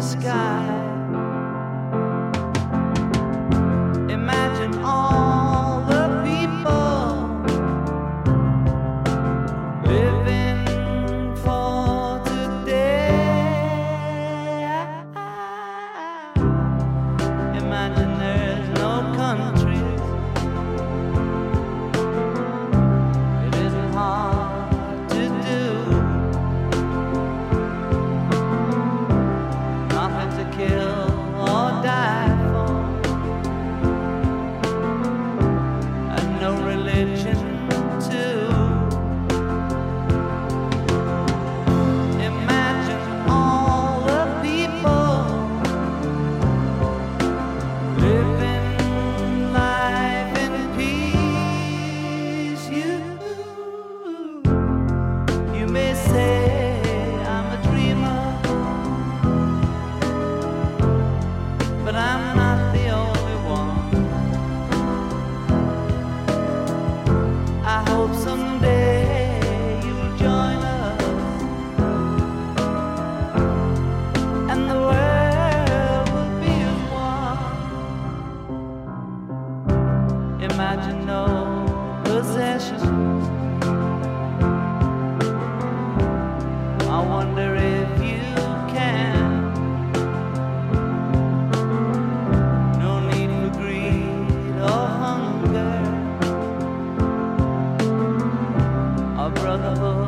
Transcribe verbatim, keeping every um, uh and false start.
sky. Imagine all the people living for today. Imagine there's no countries. It isn't hard to do. Nothing to kill or die for, and no religion too. Imagine all the people living life in peace. You, you may say I'm a dreamer, but I'm not the only one. I hope someday you'll join us, and the world will be as one. Imagine no possessions. I wonder if you can. No need for greed or hunger, or brotherhood